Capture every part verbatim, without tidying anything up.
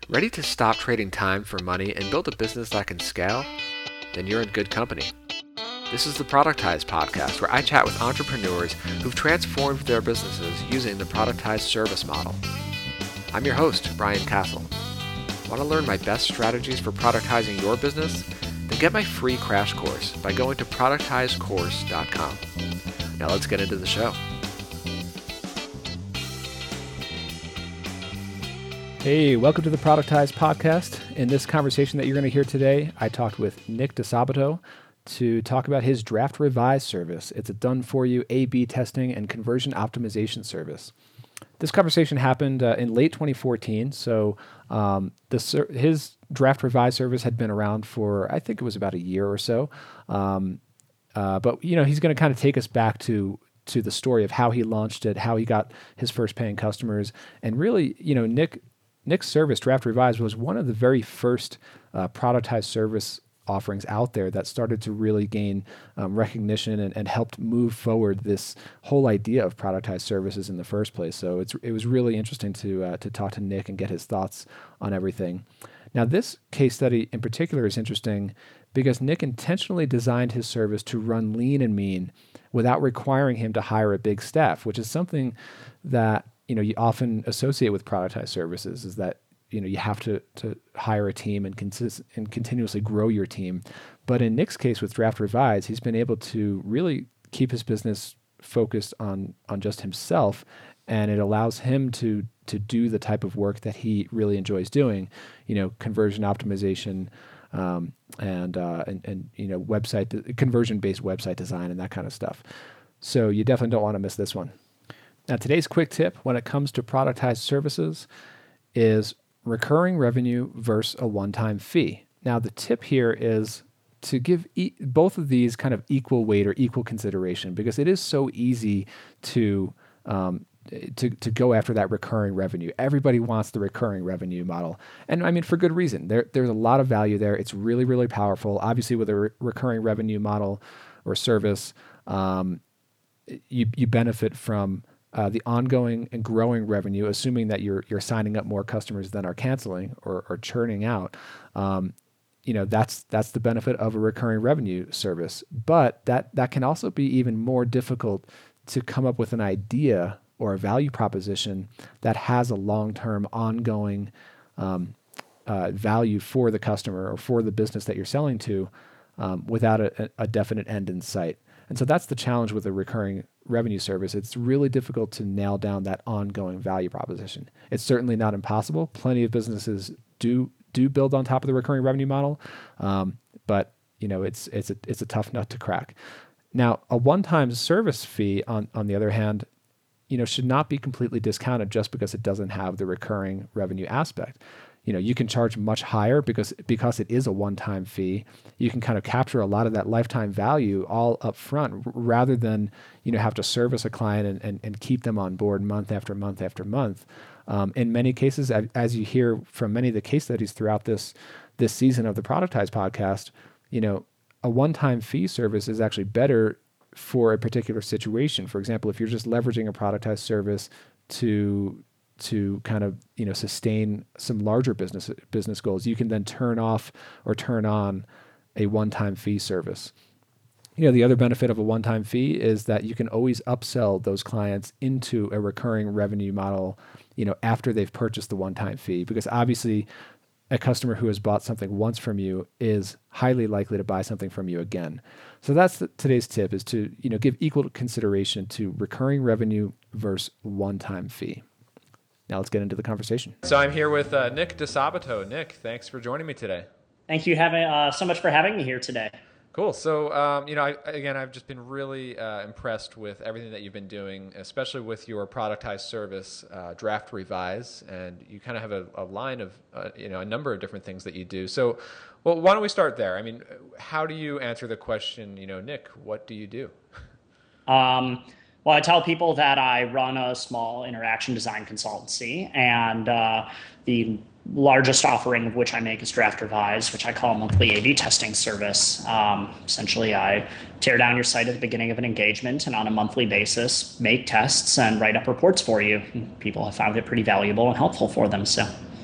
Ready to stop trading time for money and build a business that can scale? Then you're in good company. This is the Productize podcast, where I chat with entrepreneurs who've transformed their businesses using the productized service model. I'm your host, Brian Castle. Want to learn my best strategies for productizing your business? Then get my free crash course by going to productize course dot com. Now let's get into the show. Hey, welcome to the Productize podcast. In this conversation that you're going to hear today, I talked with Nick DeSabato to talk about his Draft Revise service. It's a done-for-you A B testing and conversion optimization service. This conversation happened uh, in late twenty fourteen, so um, the ser- his Draft Revise service had been around for, I think it was about a year or so. Um, uh, but, you know, he's going to kind of take us back to to the story of how he launched it, how he got his first paying customers, and really, you know, Nick Nick's service, Draft Revise, was one of the very first uh, productized service offerings out there that started to really gain um, recognition and, and helped move forward this whole idea of productized services in the first place. So it's it was really interesting to uh, to talk to Nick and get his thoughts on everything. Now, this case study in particular is interesting because Nick intentionally designed his service to run lean and mean without requiring him to hire a big staff, which is something that you know, you often associate with productized services, is that, you know, you have to, to hire a team and consist and continuously grow your team. But in Nick's case with Draft Revise, he's been able to really keep his business focused on, on just himself. And it allows him to, to do the type of work that he really enjoys doing, you know, conversion optimization, um, and, uh, and, and, you know, website, conversion-based website design and that kind of stuff. So you definitely don't want to miss this one. Now, today's quick tip when it comes to productized services is recurring revenue versus a one-time fee. Now, the tip here is to give e- both of these kind of equal weight or equal consideration, because it is so easy to um, to to go after that recurring revenue. Everybody wants the recurring revenue model, and I mean for good reason. There there's a lot of value there. It's really really powerful. Obviously, with a re- recurring revenue model or service, um, you you benefit from Uh, the ongoing and growing revenue, assuming that you're you're signing up more customers than are canceling or, or churning out. Um, you know, that's that's the benefit of a recurring revenue service. But that that can also be even more difficult to come up with an idea or a value proposition that has a long-term, ongoing um, uh, value for the customer or for the business that you're selling to, um, without a, a definite end in sight. And so that's the challenge with a recurring revenue service. It's really difficult to nail down that ongoing value proposition. It's certainly not impossible. Plenty of businesses do do build on top of the recurring revenue model, um, but you know it's it's a it's a tough nut to crack. Now, a one-time service fee, on on the other hand, you know, should not be completely discounted just because it doesn't have the recurring revenue aspect. You know, you can charge much higher because because it is a one-time fee. You can kind of capture a lot of that lifetime value all up front, r- rather than, you know, have to service a client and, and, and keep them on board month after month after month. Um, in many cases, as you hear from many of the case studies throughout this this season of the Productize podcast, you know, a one-time fee service is actually better for a particular situation. For example, if you're just leveraging a productized service to to kind of, you know, sustain some larger business business goals, you can then turn off or turn on a one-time fee service. You know, the other benefit of a one-time fee is that you can always upsell those clients into a recurring revenue model, you know, after they've purchased the one-time fee, because obviously a customer who has bought something once from you is highly likely to buy something from you again. So that's the, today's tip, is to, you know, give equal consideration to recurring revenue versus one-time fee. Now let's get into the conversation. So I'm here with uh, Nick DeSabato. Nick, thanks for joining me today. Thank you having, uh, so much for having me here today. Cool. So, um, you know, I, again, I've just been really uh, impressed with everything that you've been doing, especially with your productized service, uh, Draft Revise, and you kind of have a, a line of, uh, you know, a number of different things that you do. So, well, why don't we start there? I mean, how do you answer the question, you know, Nick, what do you do? Um, well, I tell people that I run a small interaction design consultancy, and uh, the largest offering of which I make is Draft Revise, which I call a monthly A B testing service. Um, essentially, I tear down your site at the beginning of an engagement and on a monthly basis, make tests and write up reports for you. People have found it pretty valuable and helpful for them. So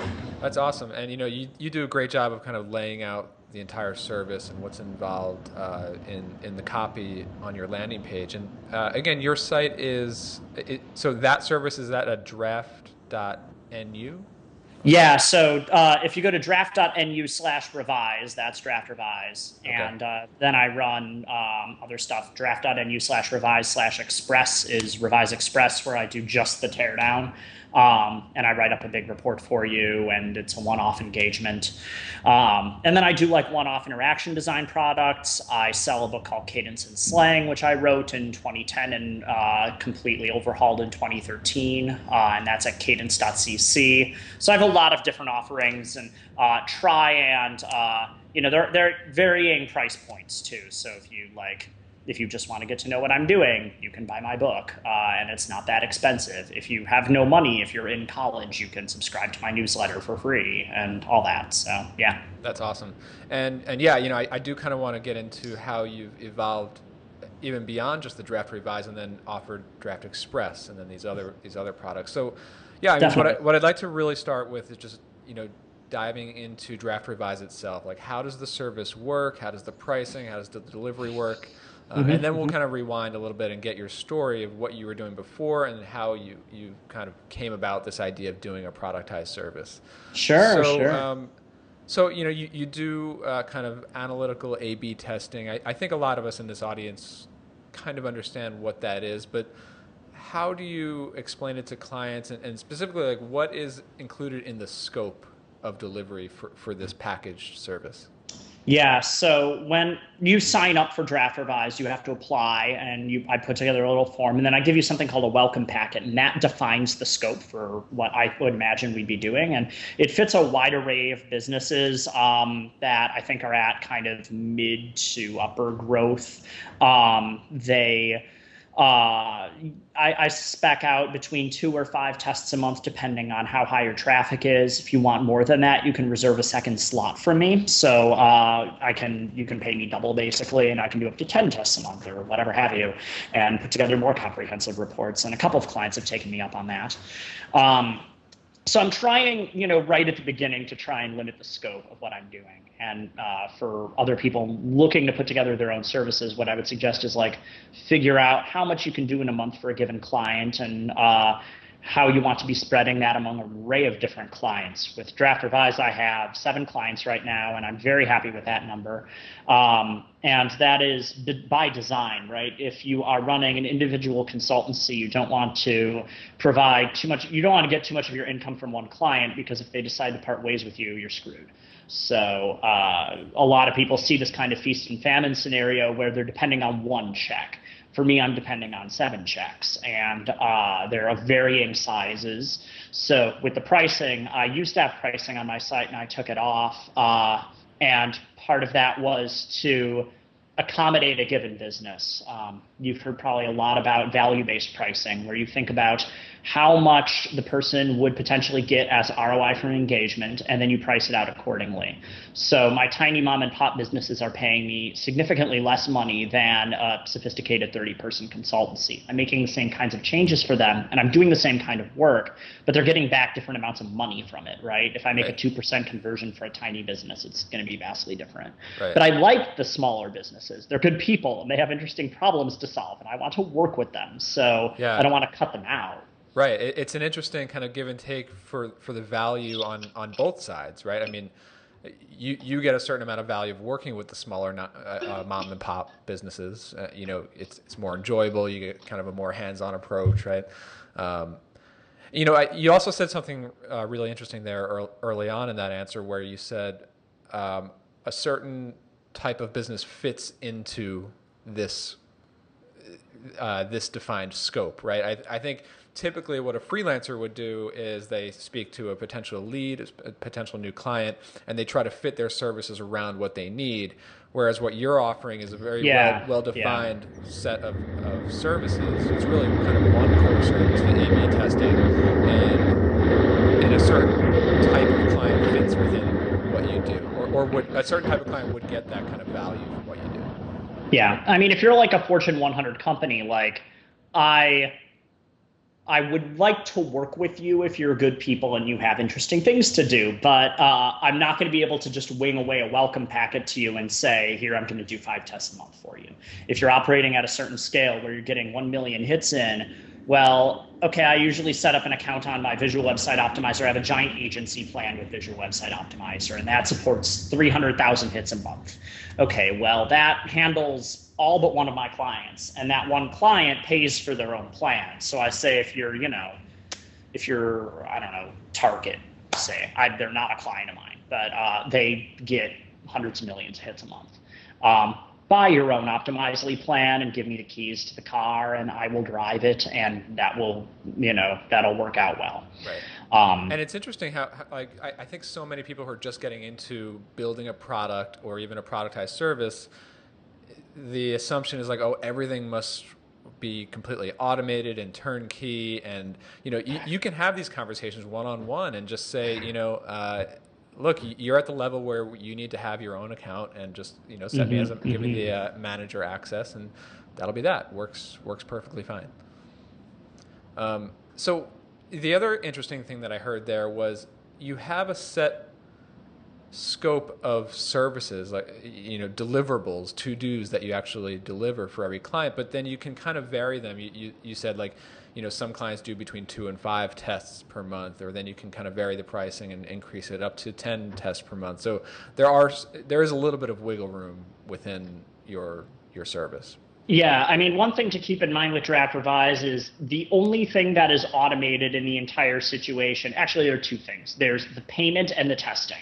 That's awesome. And you know, you, you do a great job of kind of laying out the entire service and what's involved uh, in in the copy on your landing page. And uh, again, your site is it, so that service is at a draft dot N U. Yeah, so uh, if you go to draft.nu slash revise, that's draft revise. Okay. And uh, then I run um, other stuff. Draft.nu slash revise slash express is Revise Express, where I do just the teardown. Um, and I write up a big report for you, and it's a one-off engagement. Um, and then I do like one-off interaction design products. I sell a book called Cadence and Slang, which I wrote in twenty ten and uh, completely overhauled in twenty thirteen, uh, and that's at cadence dot c c. So I have a lot of different offerings, and uh, try and, uh, you know, they're, they're varying price points too. So if you like, if you just want to get to know what I'm doing, you can buy my book, uh, and it's not that expensive. If you have no money, if you're in college, you can subscribe to my newsletter for free and all that. So, yeah. That's awesome. And, and yeah, you know, I, I do kind of want to get into how you've evolved even beyond just the Draft Revise and then offered Draft Express and then these other these other products. So, yeah, I mean, what, I, what I'd like to really start with is just, you know, diving into Draft Revise itself. Like, how does the service work? How does the pricing? How does the delivery work? Uh, mm-hmm. And then we'll kind of rewind a little bit and get your story of what you were doing before and how you, you kind of came about this idea of doing a productized service. Sure, so, sure. Um, so, you know, you, you do uh, kind of analytical A B testing. I, I think a lot of us in this audience kind of understand what that is, but how do you explain it to clients, and, and specifically, like, what is included in the scope of delivery for, for this packaged service? Yeah, so when you sign up for Draft Revise, you have to apply, and you, I put together a little form, and then I give you something called a welcome packet, and that defines the scope for what I would imagine we'd be doing. And it fits a wide array of businesses um, that I think are at kind of mid to upper growth. Um, they... Uh, I, I spec out between two or five tests a month, depending on how high your traffic is. If you want more than that, you can reserve a second slot from me. So uh, I can you can pay me double basically, and I can do up to ten tests a month or whatever have you, and put together more comprehensive reports. And a couple of clients have taken me up on that. Um, so I'm trying, you know, right at the beginning to try and limit the scope of what I'm doing. And uh, for other people looking to put together their own services, what I would suggest is like figure out how much you can do in a month for a given client, and uh, how you want to be spreading that among an array of different clients. With Draft Revise, I have seven clients right now, and I'm very happy with that number. Um, and that is by design, right? If you are running an individual consultancy, you don't want to provide too much, you don't want to get too much of your income from one client, because if they decide to part ways with you, you're screwed. So uh, a lot of people see this kind of feast and famine scenario where they're depending on one check. For me, I'm depending on seven checks, and uh, they're of varying sizes. So with the pricing, I used to have pricing on my site, and I took it off. Uh, and part of that was to accommodate a given business. Um, you've heard probably a lot about value-based pricing, where you think about how much the person would potentially get as R O I from engagement, and then you price it out accordingly. So my tiny mom and pop businesses are paying me significantly less money than a sophisticated thirty-person consultancy. I'm making the same kinds of changes for them, and I'm doing the same kind of work, but they're getting back different amounts of money from it, right? If I make right. a two percent conversion for a tiny business, it's going to be vastly different. Right. But I like the smaller businesses. They're good people, and they have interesting problems to solve, and I want to work with them. So yeah. I don't want to cut them out. Right. It's an interesting kind of give and take for, for the value on, on both sides, right? I mean, you you get a certain amount of value of working with the smaller not, uh, uh, mom and pop businesses. Uh, you know, it's it's more enjoyable. You get kind of a more hands-on approach, right? Um, you know, I, you also said something uh, really interesting there early, early on in that answer, where you said um, a certain type of business fits into this uh, this defined scope, right? I, I think typically what a freelancer would do is they speak to a potential lead, a potential new client, and they try to fit their services around what they need. Whereas what you're offering is a very yeah, well, well-defined yeah. set of, of services. It's really kind of one core service, the A B testing, and, and a certain type of client fits within what you do, or, or would, a certain type of client would get that kind of value from what you do. Yeah, I mean, if you're like a Fortune one hundred company, like I... I would like to work with you if you're good people and you have interesting things to do, but uh, I'm not going to be able to just wing away a welcome packet to you and say, here, I'm going to do five tests a month for you. If you're operating at a certain scale where you're getting one million hits in, well, okay, I usually set up an account on my Visual Website Optimizer. I have a giant agency plan with Visual Website Optimizer, and that supports three hundred thousand hits a month. Okay, well, that handles all but one of my clients, and that one client pays for their own plan. So I say, if you're, you know, if you're, I don't know, Target, say, I, they're not a client of mine, but uh, they get hundreds of millions of hits a month. Um, buy your own Optimizely plan and give me the keys to the car, and I will drive it, and that will, you know, that'll work out well. Right. Um, and it's interesting how, how like, I, I think so many people who are just getting into building a product or even a productized service, the assumption is like, oh, everything must be completely automated and turnkey. And, you know, you, you can have these conversations one-on-one and just say, you know, uh, look, you're at the level where you need to have your own account and just, you know, set mm-hmm, me as a, mm-hmm. give me the uh, manager access, and that'll be that. Works, works perfectly fine. Um, so the other interesting thing that I heard there was you have a set scope of services, like, you know, deliverables, to-dos that you actually deliver for every client, but then you can kind of vary them. You, you, you said, like, you know, some clients do between two and five tests per month, or then you can kind of vary the pricing and increase it up to ten tests per month. So there are, there is a little bit of wiggle room within your, your service. Yeah, I mean, one thing to keep in mind with Draft Revise is the only thing that is automated in the entire situation. Actually, there are two things. There's the payment and the testing.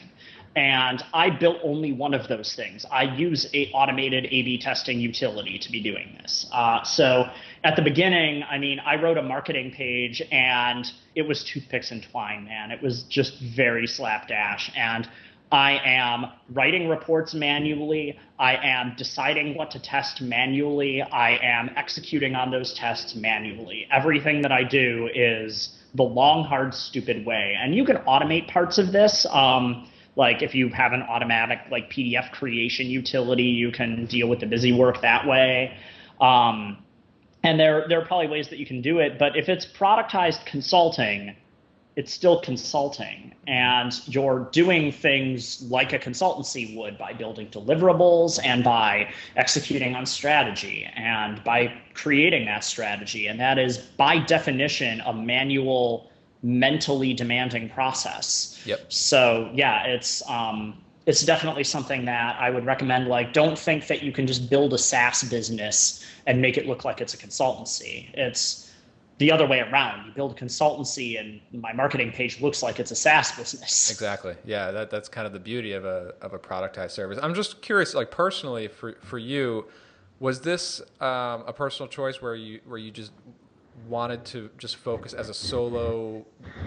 And I built only one of those things. I use a automated A B testing utility to be doing this. Uh, so at the beginning, I mean, I wrote a marketing page and it was toothpicks and twine, man. It was just very slapdash. And I am writing reports manually. I am deciding what to test manually. I am executing on those tests manually. Everything that I do is the long, hard, stupid way. And you can automate parts of this. Um, Like if you have an automatic like P D F creation utility, you can deal with the busy work that way. Um, and there, there are probably ways that you can do it. But if it's productized consulting, it's still consulting. And you're doing things like a consultancy would by building deliverables and by executing on strategy and by creating that strategy. And that is, by definition, a manual, mentally demanding process. Yep. So yeah, it's um, it's definitely something that I would recommend. Like, don't think that you can just build a SaaS business and make it look like it's a consultancy. It's the other way around. You build a consultancy and my marketing page looks like it's a SaaS business. Exactly. Yeah, that that's kind of the beauty of a of a productized service. I'm just curious, like personally for for you, was this um, a personal choice where you where you just wanted to just focus as a solo,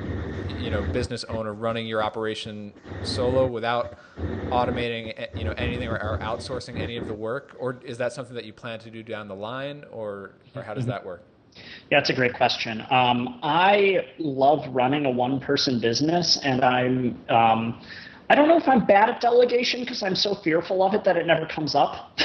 you know, business owner running your operation solo without automating, you know, anything or, or outsourcing any of the work? Or is that something that you plan to do down the line, or, or how does mm-hmm. that work? Yeah, that's a great question. Um, I love running a one-person business, and I'm, um, I don't know if I'm bad at delegation because I'm so fearful of it that it never comes up.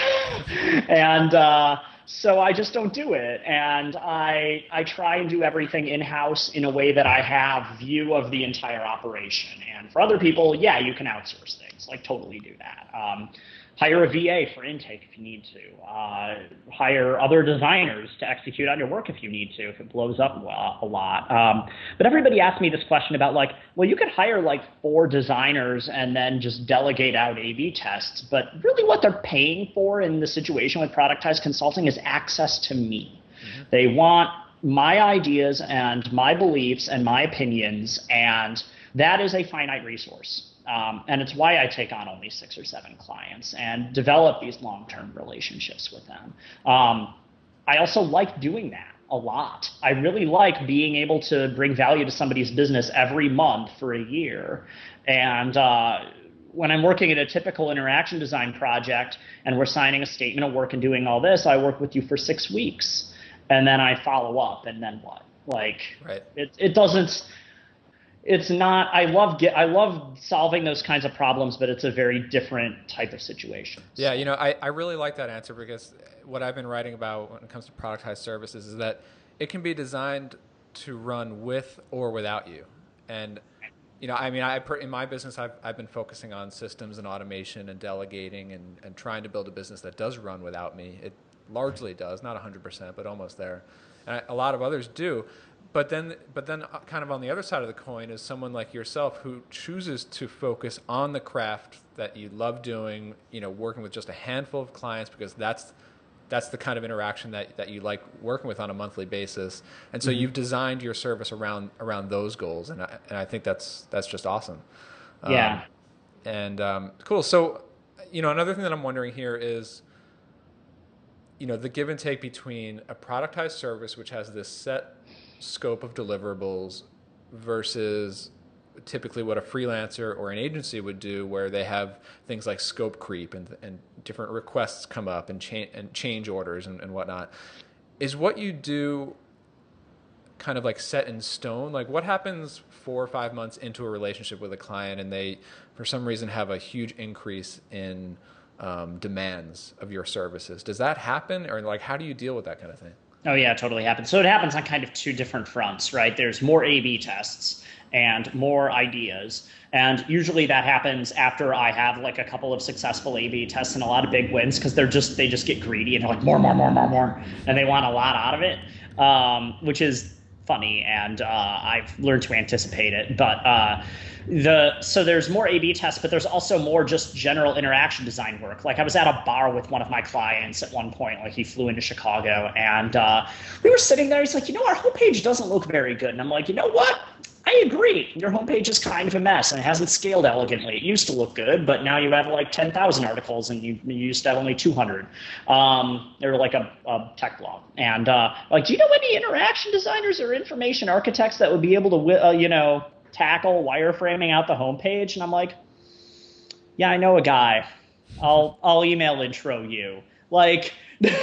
and, uh, So I just don't do it. And I I try and do everything in-house in a way that I have view of the entire operation. And for other people, yeah, you can outsource things, like totally do that. Um, hire a V A for intake if you need to. Uh, hire other designers to execute on your work if you need to, if it blows up a lot. Um, but everybody asks me this question about like, well, you could hire like four designers and then just delegate out A B tests. But really what they're paying for in the situation with productized consulting is access to me. Mm-hmm. They want my ideas and my beliefs and my opinions, and that is a finite resource. Um, and it's why I take on only six or seven clients and develop these long-term relationships with them. Um, I also like doing that a lot. I really like being able to bring value to somebody's business every month for a year. And uh, when I'm working at a typical interaction design project and we're signing a statement of work and doing all this, I work with you for six weeks and then I follow up, and then what? Like, right. it, it doesn't... It's not, I love get, I love solving those kinds of problems, but it's a very different type of situation. Yeah, you know, I, I really like that answer, because what I've been writing about when it comes to productized services is that it can be designed to run with or without you. And, you know, I mean, I in my business, I've, I've been focusing on systems and automation and delegating and, and trying to build a business that does run without me. It largely does, not one hundred percent, but almost there. And I, a lot of others do. But then, but then kind of on the other side of the coin is someone like yourself who chooses to focus on the craft that you love doing, you know, working with just a handful of clients because that's that's the kind of interaction that, that you like working with on a monthly basis. And so mm-hmm. you've designed your service around around those goals. And I, and I think that's that's just awesome. Yeah. Um, and um, cool. So, you know, another thing that I'm wondering here is, you know, the give and take between a productized service, which has this set scope of deliverables versus typically what a freelancer or an agency would do, where they have things like scope creep and, and different requests come up and, cha- and change orders and, and whatnot. Is what you do kind of like set in stone? Like what happens four or five months into a relationship with a client and they, for some reason, have a huge increase in um, demands of your services? Does that happen? Or like, how do you deal with that kind of thing? Oh, yeah, totally happens. So it happens on kind of two different fronts, right? There's more A B tests and more ideas. And usually that happens after I have like a couple of successful A B tests and a lot of big wins, because they're just, they just get greedy and they're like more, more, more, more, more. And they want a lot out of it, um, which is funny. And uh, I've learned to anticipate it. But uh, the so there's more A B tests, but there's also more just general interaction design work. Like I was at a bar with one of my clients at one point, like he flew into Chicago, and uh, we were sitting there. He's like, you know, our homepage doesn't look very good. And I'm like, you know what? I agree. Your homepage is kind of a mess and it hasn't scaled elegantly. It used to look good, but now you have like ten thousand articles and you, you used to have only two hundred. Um, they're like a, a tech blog. And uh, like, do you know any interaction designers or information architects that would be able to, uh, you know, tackle wireframing out the homepage? And I'm like, yeah, I know a guy. I'll I'll email intro you. Like,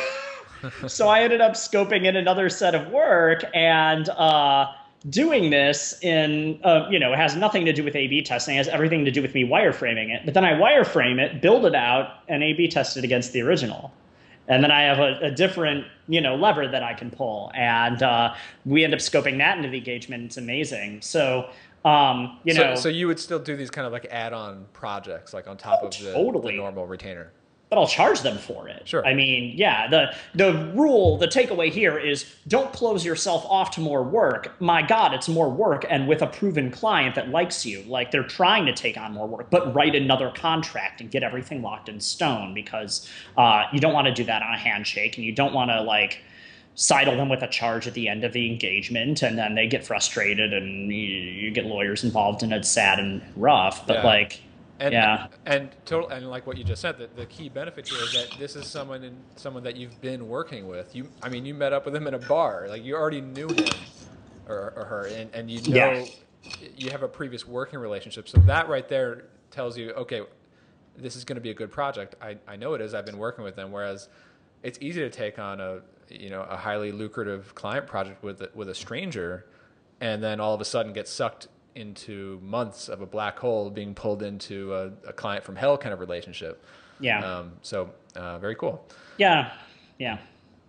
so I ended up scoping in another set of work and uh, doing this in, uh, you know, it has nothing to do with A B testing. It has everything to do with me wireframing it. But then I wireframe it, build it out, and A B test it against the original. And then I have a, a different, you know, lever that I can pull. And uh, we end up scoping that into the engagement. It's amazing. So, um, you so, know. So you would still do these kind of like add-on projects, like on top oh, of the, totally. the normal retainer? But I'll charge them for it. Sure. I mean, yeah, the the rule, the takeaway here is don't close yourself off to more work. My God, it's more work, and with a proven client that likes you, like they're trying to take on more work, but write another contract and get everything locked in stone, because uh, you don't want to do that on a handshake, and you don't want to like sidle them with a charge at the end of the engagement, and then they get frustrated and you, you get lawyers involved, and it's sad and rough. But yeah. like. And, yeah, and total, and like what you just said, the, the key benefit here is that this is someone in, someone that you've been working with. You, I mean, you met up with him in a bar, like you already knew him or, or her, and, and you know yeah. you have a previous working relationship. So that right there tells you, okay, this is going to be a good project. I, I know it is. I've been working with them. Whereas it's easy to take on a you know a highly lucrative client project with with a stranger, and then all of a sudden get sucked into months of a black hole, being pulled into a, a client from hell kind of relationship. Yeah. Um, so uh, very cool. Yeah. Yeah.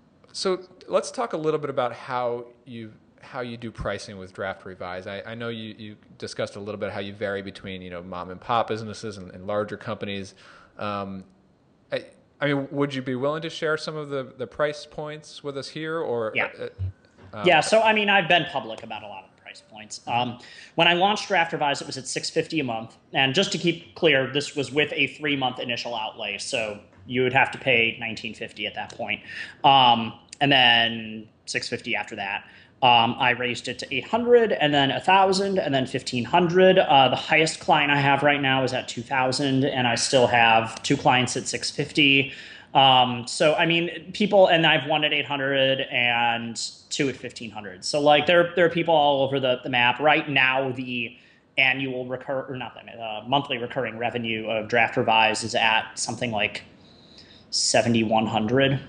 So let's talk a little bit about how you how you do pricing with Draft Revise. I, I know you, you discussed a little bit how you vary between you know mom and pop businesses and, and larger companies. Um, I, I mean, would you be willing to share some of the, the price points with us here? Or yeah. Uh, um, yeah. So I mean, I've been public about a lot of price points. Um, when I launched Draft Revise, it was at six hundred fifty dollars a month. And just to keep clear, this was with a three month initial outlay. So you would have to pay nineteen fifty at that point. Um, and then six hundred fifty after that. Um, I raised it to eight hundred and then one thousand and then fifteen hundred. Uh, the highest client I have right now is at two thousand, and I still have two clients at six hundred fifty. Um, so, I mean, people, and I've one at eight hundred and two at fifteen hundred. So like there, there are people all over the, the map right now. The annual recur or not the uh, monthly recurring revenue of Draft Revise is at something like seventy-one hundred.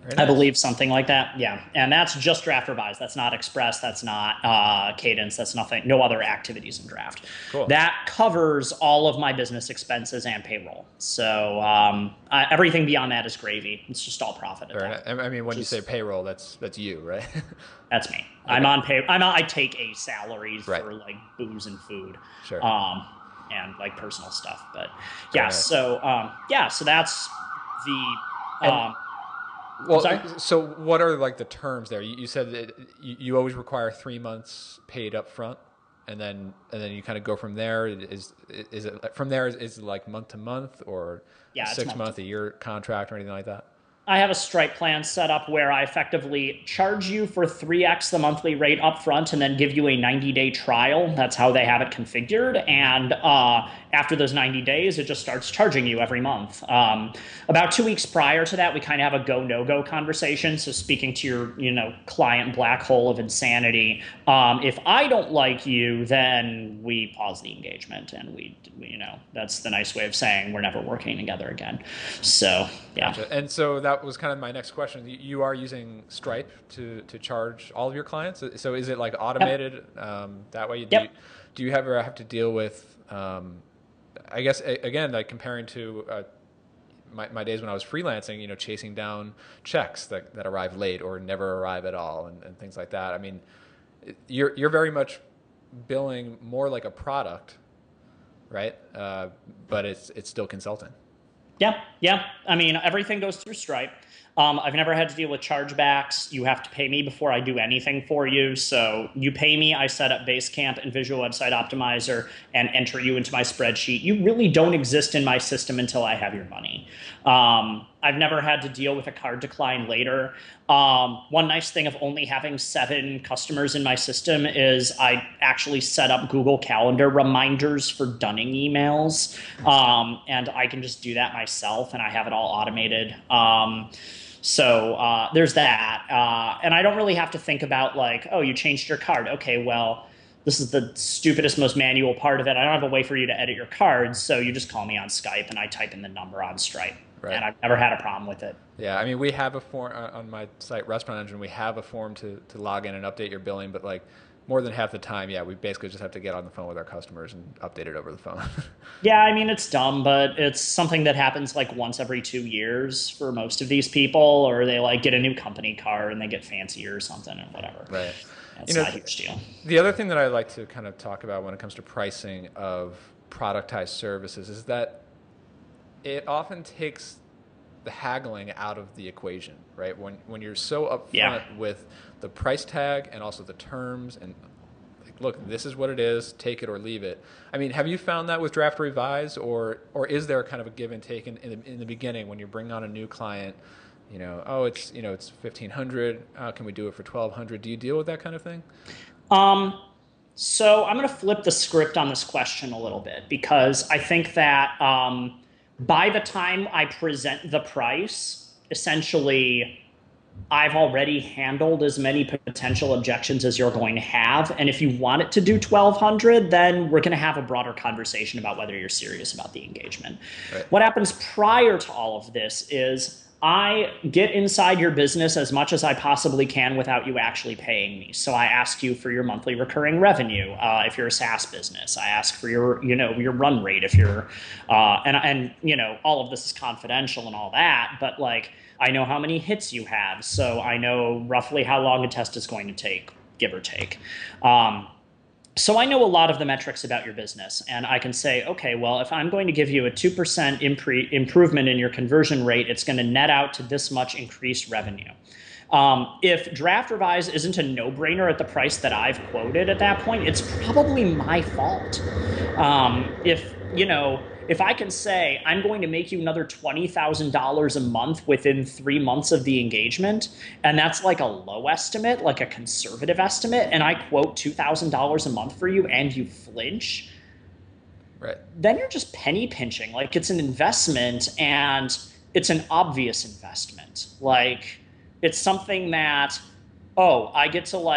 Very I nice. believe something like that. Yeah. And that's just Draft Revise. That's not Express. That's not uh, Cadence. That's nothing, no other activities in Draft. Cool. That covers all of my business expenses and payroll. So um, uh, everything beyond that is gravy. It's just all profit. At Very that. nice. I mean, when Just, you say payroll, that's that's you, right? that's me. Okay. I'm on pay. I'm on, I take a salaries Right. for like booze and food. Sure. Um, and like personal stuff. But yeah, nice. so um, yeah, so that's the. Um, Well, sorry? so what are like the terms there? You, you said that you, you always require three months paid up front, and then and then you kind of go from there. Is is it from there? Is, is it like month to month or Yeah, it's six month month, a year contract or anything like that? I have a Stripe plan set up where I effectively charge you for three x the monthly rate up front and then give you a ninety day trial. That's how they have it configured. And uh, after those ninety days, it just starts charging you every month. Um, about two weeks prior to that, we kind of have a go, no go conversation. So speaking to your, you know, client black hole of insanity, um, if I don't like you, then we pause the engagement and we, we, you know, that's the nice way of saying we're never working together again. So, yeah. Gotcha. And so that was kind of my next question. You- You are using Stripe to, to charge all of your clients. So is it like automated um, that way? Do, Yep. you, do you ever have to deal with, um, I guess, a- again, like comparing to uh, my, my days when I was freelancing, you know, chasing down checks that, that arrive late or never arrive at all and, and things like that. I mean, you're, you're very much billing more like a product, right? Uh, but it's, it's still consulting. Yeah, yeah. I mean, everything goes through Stripe. Um, I've never had to deal with chargebacks. You have to pay me before I do anything for you. So you pay me, I set up Basecamp and Visual Website Optimizer and enter you into my spreadsheet. You really don't exist in my system until I have your money. Um, I've never had to deal with a card decline later. Um, one nice thing of only having seven customers in my system is I actually set up Google Calendar reminders for dunning emails. Um, and I can just do that myself and I have it all automated. Um, So uh, there's that. Uh, and I don't really have to think about like, oh, you changed your card. Okay, well, this is the stupidest, most manual part of it. I don't have a way for you to edit your cards. So you just call me on Skype and I type in the number on Stripe. Right. And I've never had a problem with it. Yeah, I mean, we have a form on my site, Restaurant Engine. We have a form to, to log in and update your billing, but like more than half the time, yeah, we basically just have to get on the phone with our customers and update it over the phone. Yeah, I mean, it's dumb, but it's something that happens like once every two years for most of these people, or they like get a new company car and they get fancier or something or whatever. Right. It's You know, not a huge deal. The other thing that I like to kind of talk about when it comes to pricing of productized services is that it often takes the haggling out of the equation, right? When when you're so upfront Yeah. with the price tag and also the terms and like, look, this is what it is, take it or leave it. I mean, have you found that with Draft Revise, or or is there kind of a give and take in, in, the, in the beginning when you bring on a new client? You know, oh, it's you know it's fifteen hundred. Uh, can we do it for twelve hundred? Do you deal with that kind of thing? Um, so I'm going to flip the script on this question a little bit because I think that um, by the time I present the price, essentially, I've already handled as many potential objections as you're going to have. And if you want it to do twelve hundred, then we're going to have a broader conversation about whether you're serious about the engagement. Right. What happens prior to all of this is I get inside your business as much as I possibly can without you actually paying me. So I ask you for your monthly recurring revenue uh, if you're a SaaS business. I ask for your, you know, your run rate if you're, uh, and and you know, all of this is confidential and all that. But like, I know how many hits you have, so I know roughly how long a test is going to take, give or take. Um, So I know a lot of the metrics about your business, and I can say, okay, well, if I'm going to give you a two percent impre- improvement in your conversion rate, it's going to net out to this much increased revenue. Um, if Draft Revise isn't a no-brainer at the price that I've quoted at that point, it's probably my fault. Um, if, you know, if I can say I'm going to make you another twenty thousand dollars a month within three months of the engagement, and that's like a low estimate, like a conservative estimate, and I quote two thousand dollars a month for you and you flinch, Right. then you're just penny pinching. Like, it's an investment, and it's an obvious investment. Like, it's something that, oh, I get to like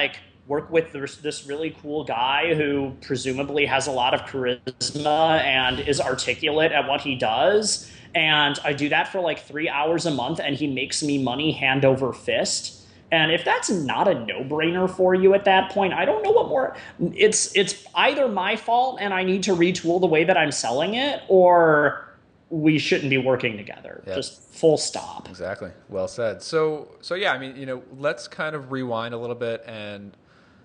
work with this, this really cool guy who presumably has a lot of charisma and is articulate at what he does. And I do that for like three hours a month, and he makes me money hand over fist. And if that's not a no-brainer for you at that point, I don't know what more. It's it's either my fault and I need to retool the way that I'm selling it, or we shouldn't be working together. Yep. Just full stop. Exactly. Well said. So so yeah, I mean, you know, let's kind of rewind a little bit and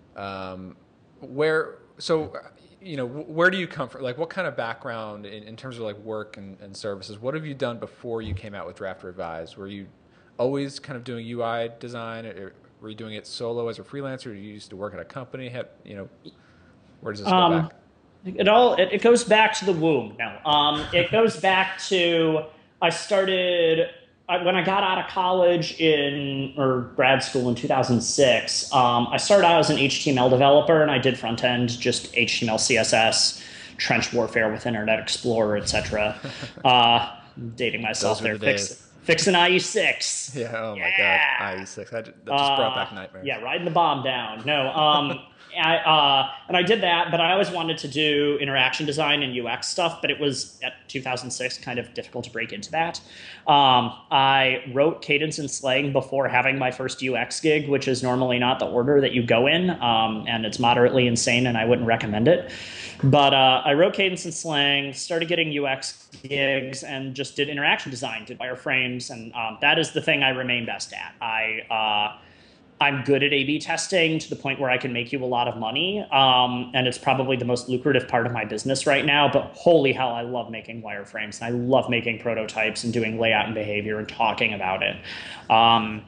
um, where so you know where do you come from? Like, what kind of background in, in terms of like work and, and services? What have you done before you came out with Draft Revise? Were you always kind of doing U I design, or were you doing it solo as a freelancer? Or you used to work at a company? Had, you know, where does this um, go back? It all it, it goes back to the womb. No, um, it goes back to I started I, when I got out of college in or grad school in two thousand six. Um, I started out as an H T M L developer, and I did front end, just H T M L, C S S, trench warfare with Internet Explorer, et cetera. uh, dating myself Those there. the Fix, fixing I E six. Yeah. Oh my yeah. God. I E six. That just, that just brought back Uh, nightmares. yeah, riding the bomb down. No. Um, I, uh, and I did that, but I always wanted to do interaction design and U X stuff, but it was at two thousand six kind of difficult to break into that. Um, I wrote Cadence and Slang before having my first U X gig, which is normally not the order that you go in, um, and it's moderately insane, and I wouldn't recommend it. But uh, I wrote Cadence and Slang, started getting U X gigs, and just did interaction design, did wireframes, and um, that is the thing I remain best at. I uh, I'm good at A B testing to the point where I can make you a lot of money, um, and it's probably the most lucrative part of my business right now, but holy hell, I love making wireframes, and I love making prototypes and doing layout and behavior and talking about it. Um,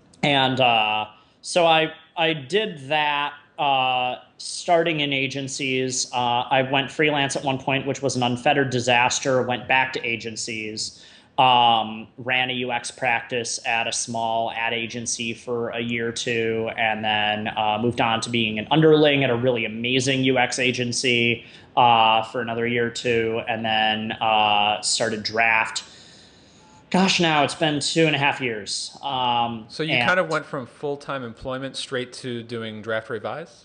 and uh, so I, I did that uh, starting in agencies. Uh, I went freelance at one point, which was an unfettered disaster, went back to agencies. Um, ran a U X practice at a small ad agency for a year or two, and then uh, moved on to being an underling at a really amazing U X agency uh, for another year or two, and then uh, started Draft. Gosh, now it's been two and a half years. Um, so you kind of went from full-time employment straight to doing Draft Revise?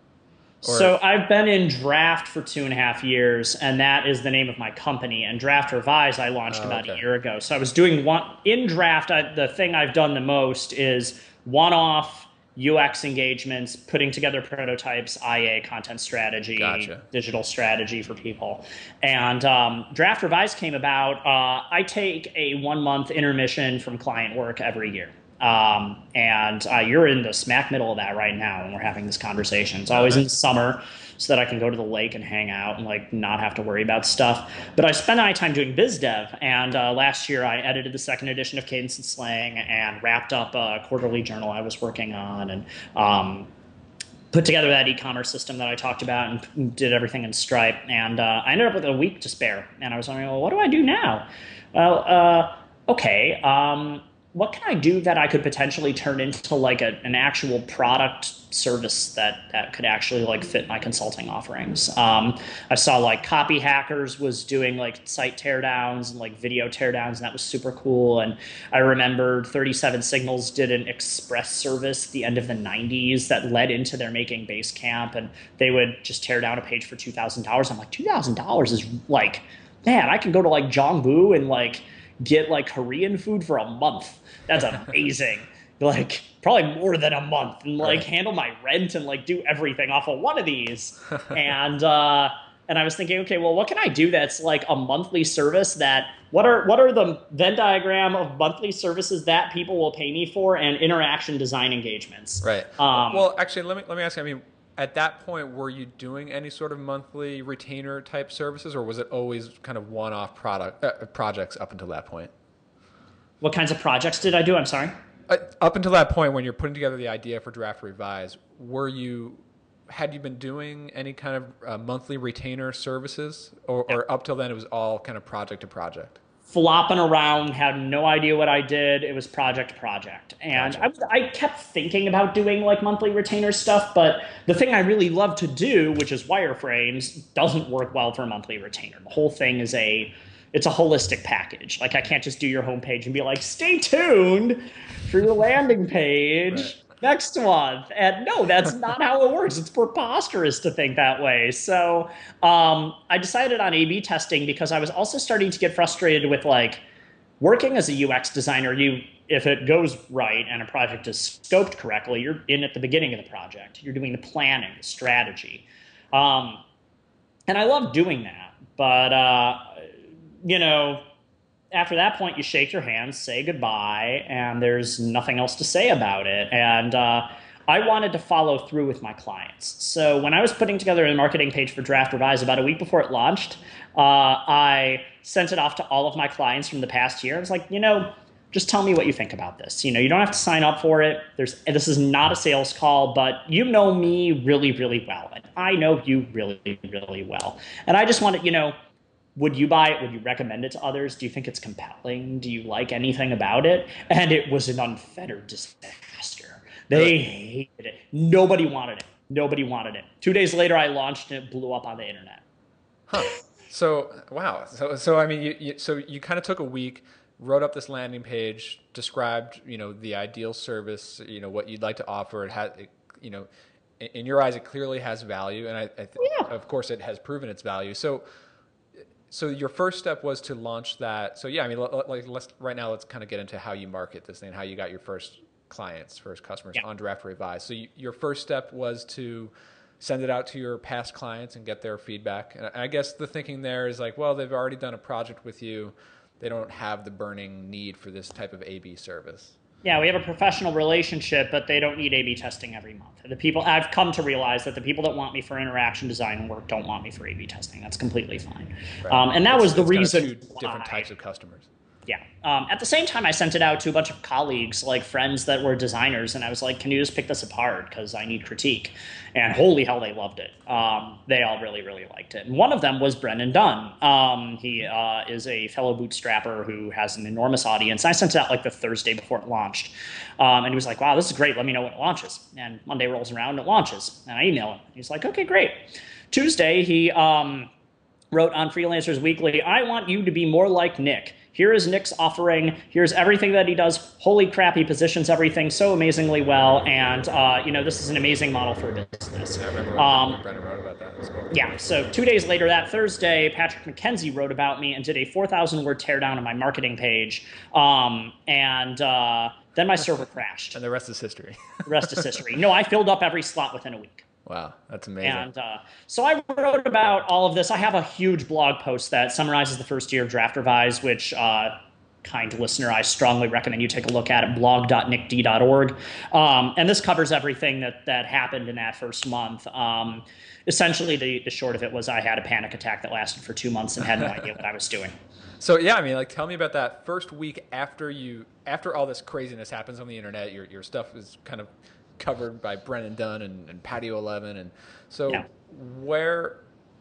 Or... So I've been in Draft for two and a half years, and that is the name of my company. And Draft Revise I launched oh, about okay. a year ago. So I was doing one in Draft. I, the thing I've done the most is one-off U X engagements, putting together prototypes, I A, content strategy, gotcha. digital strategy for people. And um, Draft Revise came about. Uh, I take a one-month intermission from client work every year. Um, and uh, you're in the smack middle of that right now when we're having this conversation. It's always in the summer so that I can go to the lake and hang out and like not have to worry about stuff. But I spend my time doing biz dev, and uh, last year I edited the second edition of Cadence and Slang and wrapped up a quarterly journal I was working on, and um, put together that e-commerce system that I talked about, and did everything in Stripe. And uh, I ended up with a week to spare, and I was wondering, well, what do I do now? Well, uh, okay. Um, what can I do that I could potentially turn into like a, an actual product service that, that could actually like fit my consulting offerings? Um, I saw like Copy Hackers was doing like site teardowns and like video teardowns, and that was super cool. And I remembered thirty-seven Signals did an express service at the end of the nineties that led into their making Basecamp, and they would just tear down a page for two thousand dollars. I'm like, two thousand dollars is like, man, I can go to like Jongbu and like get like Korean food for a month. That's amazing. Like probably more than a month, and like right. handle my rent and like do everything off of one of these. and uh, and I was thinking, okay, well, what can I do that's like a monthly service? That what are what are the Venn diagram of monthly services that people will pay me for, and interaction design engagements? Right. Um, well, actually, let me let me ask you. I mean, at that point, were you doing any sort of monthly retainer type services, or was it always kind of one-off product uh, projects up until that point? What kinds of projects did I do? I'm sorry. Uh, up until that point, when you're putting together the idea for Draft Revise, were you had you been doing any kind of uh, monthly retainer services, or, yeah. or up till then it was all kind of project to project? Flopping around, had no idea what I did. It was project to project. And gotcha. I, I kept thinking about doing like monthly retainer stuff, but the thing I really love to do, which is wireframes, doesn't work well for a monthly retainer. The whole thing is a, it's a holistic package. Like I can't just do your homepage and be like, stay tuned for your landing page. next month. And no, that's not how it works. It's preposterous to think that way. So um, I decided on A B testing because I was also starting to get frustrated with like working as a U X designer. You, if it goes right and a project is scoped correctly, you're in at the beginning of the project. You're doing the planning, the strategy. Um, and I love doing that. But, uh, you know, after that point, you shake your hands, say goodbye, and there's nothing else to say about it. And uh, I wanted to follow through with my clients. So when I was putting together a marketing page for Draft Revise about a week before it launched, uh, I sent it off to all of my clients from the past year. I was like, you know, just tell me what you think about this. You know, you don't have to sign up for it. There's, this is not a sales call, but you know me really, really well. And I know you really, really well. And I just want to, you know, would you buy it? Would you recommend it to others? Do you think it's compelling? Do you like anything about it? And it was an unfettered disaster. They hated it. Nobody wanted it. Nobody wanted it. Two days later, I launched and it blew up on the internet. Huh. So, wow. So, so I mean, you, you, so you kind of took a week, wrote up this landing page, described, you know, the ideal service, you know, what you'd like to offer. It had, it, you know, in, in your eyes, it clearly has value. And I, I th- Yeah. of course, it has proven its value. So, So your first step was to launch that. So yeah, I mean, like let's right now let's kind of get into how you market this thing, how you got your first clients, first customers Yeah. on Draft Revise. So you, your first step was to send it out to your past clients and get their feedback. And I guess the thinking there is like, well, they've already done a project with you. They don't have the burning need for this type of A B service. Yeah, we have a professional relationship, but they don't need A B testing every month. The people I've come to realize that the people that want me for interaction design work don't want me for A B testing. That's completely fine. Right. Um, and that it's, was the it's kind of reason. two different why. types of customers. Yeah. Um, at the same time, I sent it out to a bunch of colleagues, like friends that were designers, and I was like, can you just pick this apart? Because I need critique. And holy hell, they loved it. Um, they all really, really liked it. And one of them was Brendan Dunn. Um, he uh, is a fellow bootstrapper who has an enormous audience. I sent it out like the Thursday before it launched. Um, and he was like, wow, this is great. Let me know when it launches. And Monday rolls around and it launches. And I email him. He's like, okay, great. Tuesday, he um, wrote on Freelancers Weekly, I want you to be more like Nick. Here is Nick's offering. Here's everything that he does. Holy crap, he positions everything so amazingly well. And, uh, you know, this is an amazing model for a business. Yeah, I remember Um, Brendan wrote about that. That's cool. Yeah, so two days later, that Thursday, Patrick McKenzie wrote about me and did a four thousand word teardown on my marketing page. Um, and uh, then my server crashed. And the rest is history. The rest is history. No, I filled up every slot within a week. Wow, that's amazing. And uh, so I wrote about all of this. I have a huge blog post that summarizes the first year of Draft Revise, which, uh, kind listener, I strongly recommend you take a look at it, blog dot nick d dot org. Um, and this covers everything that, that happened in that first month. Um, essentially, the, the short of it was I had a panic attack that lasted for two months and had no idea what I was doing. So yeah, I mean, like, tell me about that first week after you, after all this craziness happens on the internet. Your your stuff is kind of covered by Brendan Dunn and, and Patio eleven, and so Yeah. where,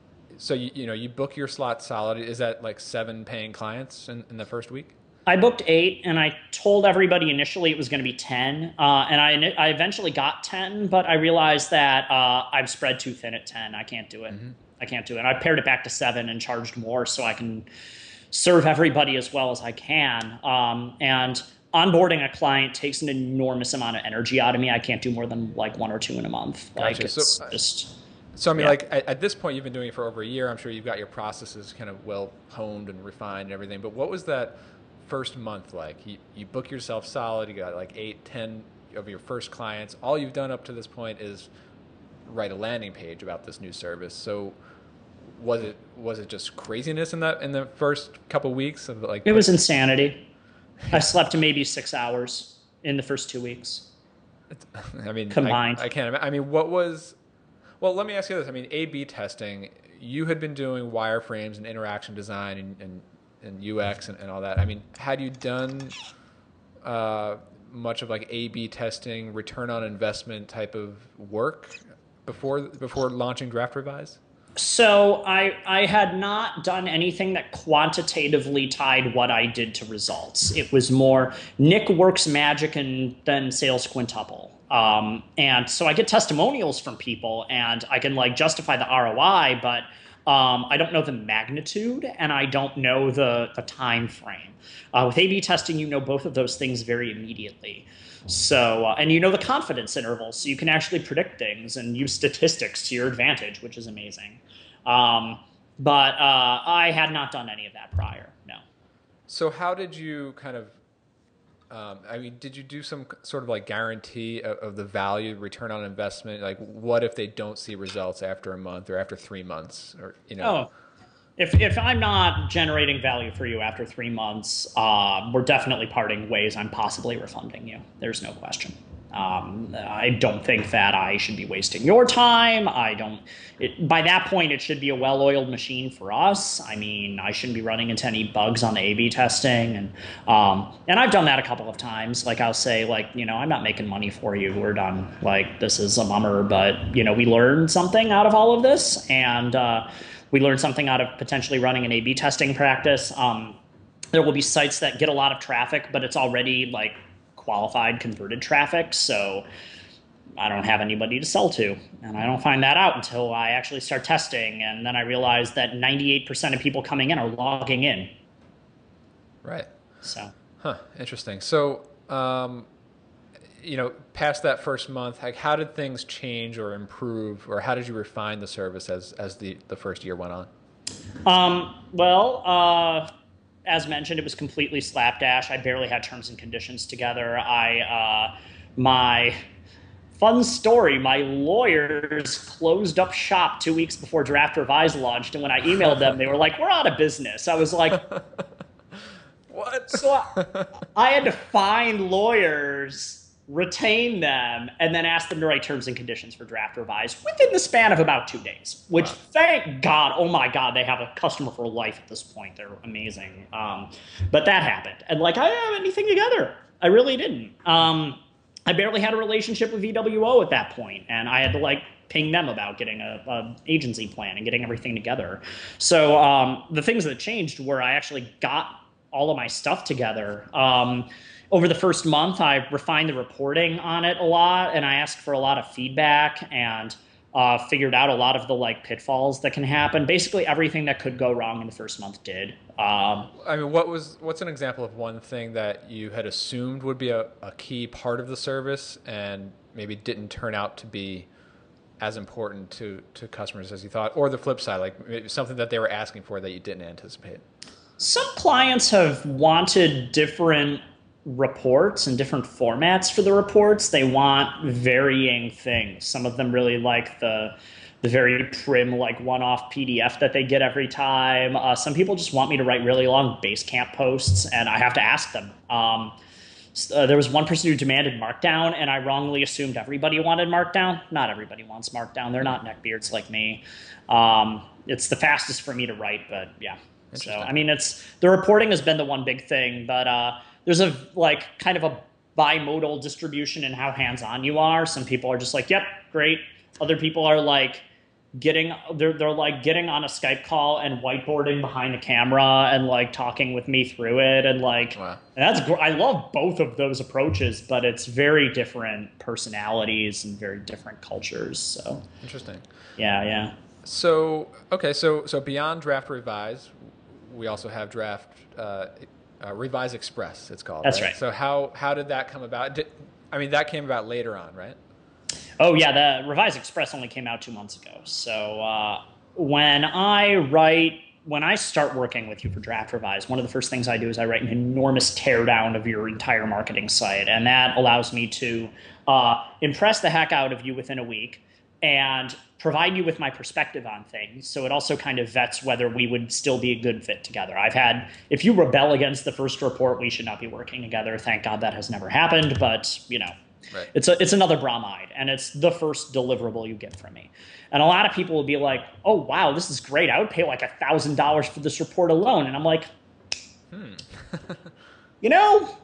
so you you know you book your slot solid. Is that like seven paying clients in, in the first week? I booked eight, and I told everybody initially it was going to be ten, uh, and I I eventually got ten, but I realized that uh, I'm spread too thin at ten. I can't do it. Mm-hmm. I can't do it. I pared it back to seven and charged more so I can serve everybody as well as I can. Um, and onboarding a client takes an enormous amount of energy out of me. I can't do more than like one or two in a month. Like Gotcha. it's So- just. So I mean, Yeah. like at, at this point, you've been doing it for over a year. I'm sure you've got your processes kind of well honed and refined and everything. But what was that first month like? You, you book yourself solid. You got like eight, ten of your first clients. All you've done up to this point is write a landing page about this new service. So was it was it just craziness in that in the first couple of weeks of like? It was insanity. I slept maybe six hours in the first two weeks. I mean, Combined. I, I can't. ima- I mean, what was? Well, let me ask you this. I mean, A B testing. You had been doing wireframes and interaction design and, and, and U X and, and all that. I mean, had you done uh, much of like A B testing, return on investment type of work before before launching Draft Revise? So I I had not done anything that quantitatively tied what I did to results. It was more Nick works magic and then sales quintuple. Um, and so I get testimonials from people and I can like justify the R O I, but Um, I don't know the magnitude, and I don't know the, the time frame. Uh, with A B testing, you know both of those things very immediately. So, uh, and you know the confidence intervals, so you can actually predict things and use statistics to your advantage, which is amazing. Um, but uh, I had not done any of that prior, no. So how did you kind of, um, I mean, did you do some sort of like guarantee of, of the value, return on investment? Like what if they don't see results after a month or after three months or, you know? Oh, if, if I'm not generating value for you after three months, uh, we're definitely parting ways. I'm possibly refunding you. There's no question. Um, I don't think that I should be wasting your time. I don't, it, by that point, it should be a well-oiled machine for us. I mean, I shouldn't be running into any bugs on the A B testing. And, um, and I've done that a couple of times. Like I'll say like, you know, I'm not making money for you. We're done. Like this is a bummer, but you know, we learned something out of all of this. And, uh, we learned something out of potentially running an A B testing practice. Um, there will be sites that get a lot of traffic, but it's already like qualified converted traffic, so I don't have anybody to sell to, and I don't find that out until I actually start testing, and then I realize that ninety-eight percent of people coming in are logging in. Right. So. Huh. Interesting. So, um, you know, past that first month, like how did things change or improve, or how did you refine the service as as the the first year went on? Um. Well. Uh. As mentioned, it was completely slapdash. I barely had terms and conditions together. I, uh, my fun story, my lawyers closed up shop two weeks before Draft Revise launched. And when I emailed them, they were like, we're out of business. I was like, what? So I, I had to find lawyers, retain them, and then ask them to write terms and conditions for Draft Revise within the span of about two days, which wow. Thank God, oh my God, they have a customer for life at this point. They're amazing. Um, but that happened. And like, I didn't have anything together. I really didn't. Um, I barely had a relationship with V W O at that point, and I had to like ping them about getting a, a agency plan and getting everything together. So um, the things that changed were I actually got all of my stuff together. Um, Over the first month, I refined the reporting on it a lot, and I asked for a lot of feedback and uh, figured out a lot of the like pitfalls that can happen. Basically, everything that could go wrong in the first month did. Um, I mean, what was what's an example of one thing that you had assumed would be a, a key part of the service and maybe didn't turn out to be as important to, to customers as you thought, or the flip side, like maybe something that they were asking for that you didn't anticipate? Some clients have wanted different reports and different formats for the reports. They want varying things. Some of them really like the the very prim, like one-off P D F that they get every time. Uh, some people just want me to write really long Basecamp posts, and I have to ask them. Um, uh, there was one person who demanded Markdown, and I wrongly assumed everybody wanted Markdown. Not everybody wants Markdown. They're not neckbeards like me. Um, it's the fastest for me to write, but yeah. So, I mean, it's the reporting has been the one big thing, but uh, there's a like kind of a bimodal distribution in how hands-on you are. Some people are just like, yep, great. Other people are like getting, they're, they're like getting on a Skype call and whiteboarding behind the camera and like talking with me through it. And like, wow. that's, gr- I love both of those approaches, but it's very different personalities and very different cultures. So interesting. Yeah. Yeah. So, okay. So, so beyond Draft Revise, we also have Draft, uh, Uh, Revise Express, it's called. That's right? right. So how how did that come about? Did, I mean, that came about later on, right? Oh yeah, the Revise Express only came out two months ago. So uh, when I write, when I start working with you for Draft Revise, one of the first things I do is I write an enormous teardown of your entire marketing site, and that allows me to uh, impress the heck out of you within a week and provide you with my perspective on things. So it also kind of vets whether we would still be a good fit together. I've had, if you rebel against the first report, we should not be working together. Thank God that has never happened, but you know, right. it's a, it's another bromide, and it's the first deliverable you get from me. And a lot of people will be like, oh, wow, this is great. I would pay like a thousand dollars for this report alone. And I'm like, hmm. you know,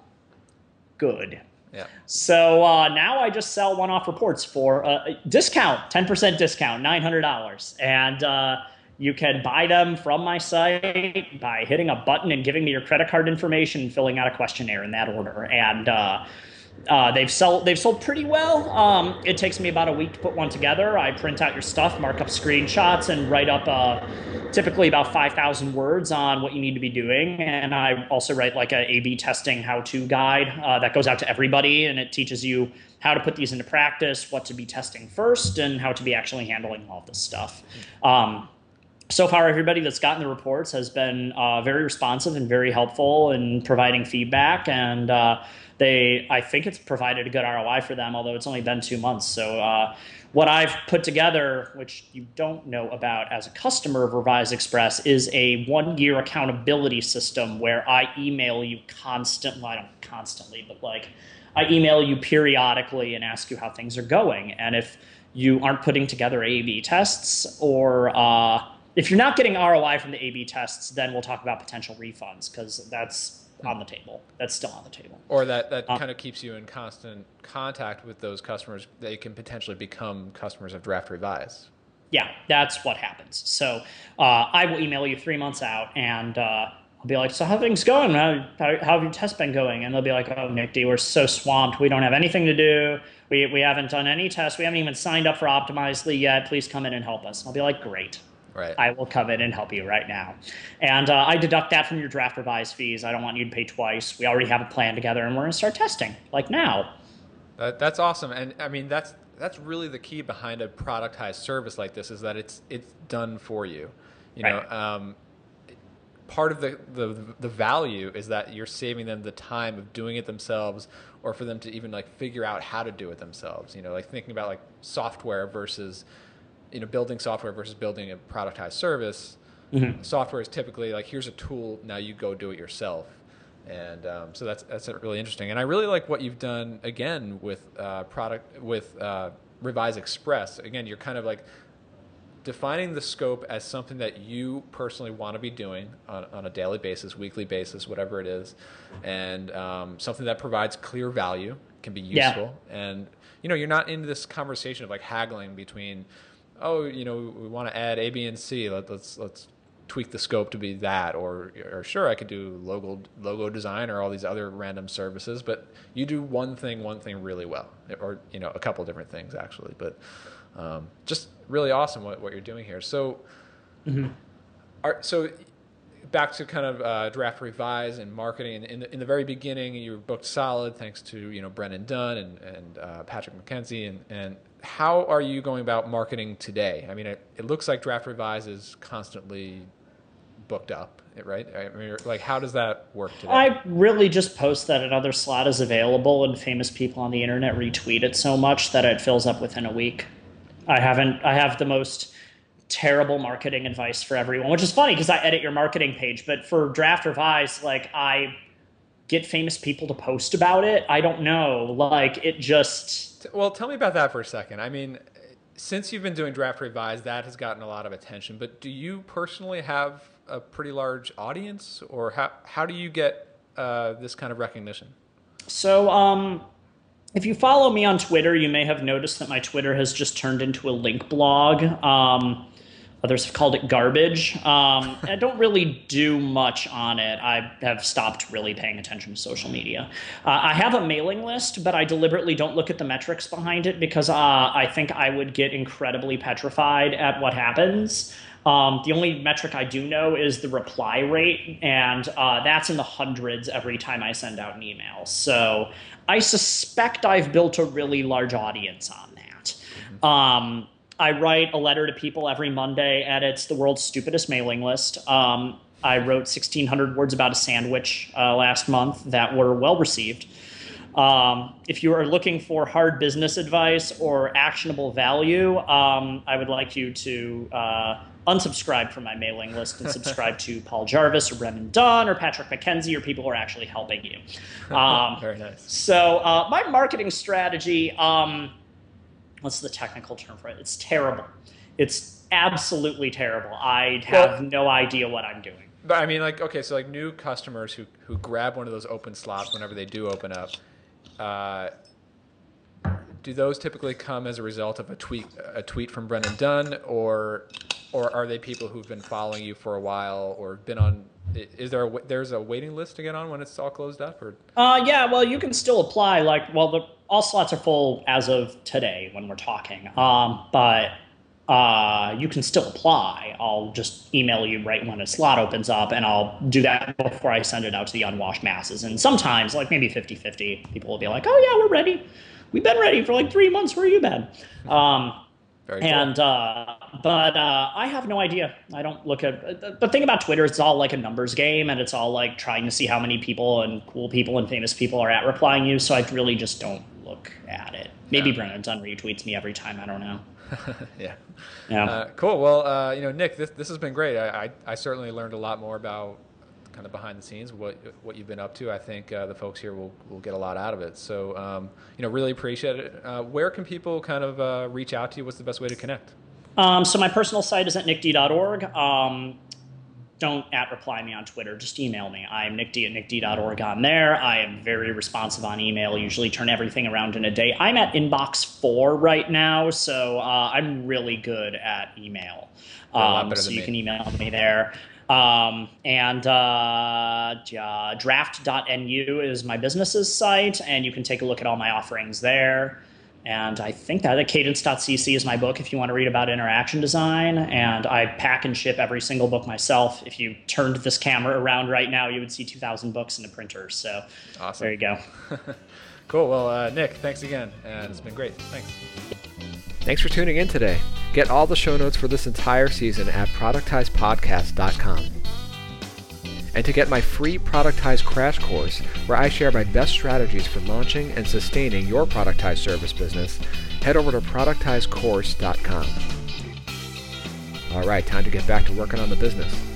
good. Yeah. So uh, now I just sell one-off reports for a discount, ten percent discount, nine hundred dollars. And uh, you can buy them from my site by hitting a button and giving me your credit card information and filling out a questionnaire in that order. And uh, Uh, they've sold they've sold pretty well. Um, it takes me about a week to put one together. I print out your stuff, mark up screenshots, and write up uh, typically about five thousand words on what you need to be doing. And I also write like a A/B testing how-to guide uh, that goes out to everybody, and it teaches you how to put these into practice, what to be testing first, and how to be actually handling all of this stuff. Um, So far, everybody that's gotten the reports has been uh, very responsive and very helpful in providing feedback, and uh, they, I think it's provided a good R O I for them, although it's only been two months. So uh, what I've put together, which you don't know about as a customer of Revise Express, is a one-year accountability system where I email you constantly, well, I don't constantly, but like I email you periodically and ask you how things are going. And if you aren't putting together A B tests, or uh, if you're not getting R O I from the A B tests, then we'll talk about potential refunds, because that's on the table. That's still on the table. Or that, that um, kind of keeps you in constant contact with those customers. They can potentially become customers of Draft Revise. Yeah, that's what happens. So uh, I will email you three months out, and uh, I'll be like, so how are things going? How, how, how have your tests been going? And they'll be like, oh, Nick D, we're so swamped. We don't have anything to do. We, we haven't done any tests. We haven't even signed up for Optimizely yet. Please come in and help us. And I'll be like, great. Right. I will come in and help you right now. And uh, I deduct that from your Draft Revise fees. I don't want you to pay twice. We already have a plan together, and we're going to start testing, like now. That, that's awesome. And I mean, that's that's really the key behind a productized service like this, is that it's it's done for you. You Right. know, um, part of the, the the value is that you're saving them the time of doing it themselves, or for them to even like figure out how to do it themselves. You know, like thinking about like software versus, you know, building software versus building a productized service. Mm-hmm. Software is typically like, here's a tool, now you go do it yourself. And um, so that's that's really interesting. And I really like what you've done again with uh, product with uh, Revise Express. Again, you're kind of like defining the scope as something that you personally want to be doing on, on a daily basis, weekly basis, whatever it is, and um, something that provides clear value, can be useful. Yeah. And you know, you're not in this conversation of like haggling between, oh, you know, we want to add A, B, and C. Let, let's let's tweak the scope to be that, or or sure, I could do logo logo design or all these other random services, but you do one thing, one thing really well, or you know, a couple different things actually. But um, just really awesome what, what you're doing here. So, mm-hmm. are, so back to kind of uh, Draft Revise and marketing. In the, in the very beginning, you were booked solid thanks to you know Brennan Dunn and and uh, Patrick McKenzie. And and how are you going about marketing today? I mean, it, it looks like Draft Revise is constantly booked up, right? I mean, like, how does that work today? I really just post that another slot is available, and famous people on the internet retweet it so much that it fills up within a week. I haven't. I have the most terrible marketing advice for everyone, which is funny because I edit your marketing page, but for Draft Revise, like, I get famous people to post about it. I don't know. Like, it just... Well, tell me about that for a second. I mean, since you've been doing Draft Revise, that has gotten a lot of attention, but do you personally have a pretty large audience, or how, how do you get uh, this kind of recognition? So, um... if you follow me on Twitter, you may have noticed that my Twitter has just turned into a link blog. Um, others have called it garbage. Um, I don't really do much on it. I have stopped really paying attention to social media. Uh, I have a mailing list, but I deliberately don't look at the metrics behind it because uh, I think I would get incredibly petrified at what happens. Um, the only metric I do know is the reply rate, and uh, that's in the hundreds every time I send out an email. So I suspect I've built a really large audience on that. Mm-hmm. Um, I write a letter to people every Monday, and it's the world's stupidest mailing list. Um, I wrote sixteen hundred words about a sandwich uh, last month that were well received. Um, if you are looking for hard business advice or actionable value, um, I would like you to uh, unsubscribe from my mailing list and subscribe to Paul Jarvis or Brennan Dunn or Patrick McKenzie, or people who are actually helping you. Um, Very nice. So uh, my marketing strategy, um, what's the technical term for it? It's terrible. It's absolutely terrible. I have well, no idea what I'm doing. But I mean, like, okay, so like new customers who, who grab one of those open slots whenever they do open up, Uh, do those typically come as a result of a tweet, a tweet from Brennan Dunn, or, or are they people who've been following you for a while or been on is there a, there's a waiting list to get on when it's all closed up? Or uh, yeah, well, you can still apply. Like, well, the, all slots are full as of today when we're talking. Um, but uh, you can still apply. I'll just email you right when a slot opens up, and I'll do that before I send it out to the unwashed masses. And sometimes, like maybe fifty-fifty, people will be like, oh, yeah, we're ready. We've been ready for like three months. Where you been? Um, Very cool. and uh, but uh, I have no idea. I don't look at the thing about Twitter. It's all like a numbers game, and it's all like trying to see how many people and cool people and famous people are at replying you. So I really just don't look at it. Maybe Yeah. Brennan Dunn retweets me every time. I don't know. yeah. Yeah. Uh, cool. Well, uh, you know, Nick, this this has been great. I, I I certainly learned a lot more about kind of behind the scenes, what what you've been up to. I think uh, the folks here will, will get a lot out of it. So, um, you know, really appreciate it. Uh, where can people kind of uh, reach out to you? What's the best way to connect? Um, so my personal site is at nick d dot org. Um, don't at reply me on Twitter. Just email me. I am nickd at nick d dot org on there. I am very responsive on email. Usually turn everything around in a day. I'm at inbox four right now, so uh, I'm really good at email. Um, so you me. can email me there. Um, and uh, uh, draft dot n u is my business's site, and you can take a look at all my offerings there. And I think that cadence dot c c is my book if you want to read about interaction design. And I pack and ship every single book myself. If you turned this camera around right now, you would see two thousand books in a printer. So awesome. There you go. Cool. Well, uh, Nick, thanks again. And it's been great. Thanks. Thanks for tuning in today. Get all the show notes for this entire season at productize podcast dot com. And to get my free Productize crash course, where I share my best strategies for launching and sustaining your Productize service business, head over to productize course dot com. All right, time to get back to working on the business.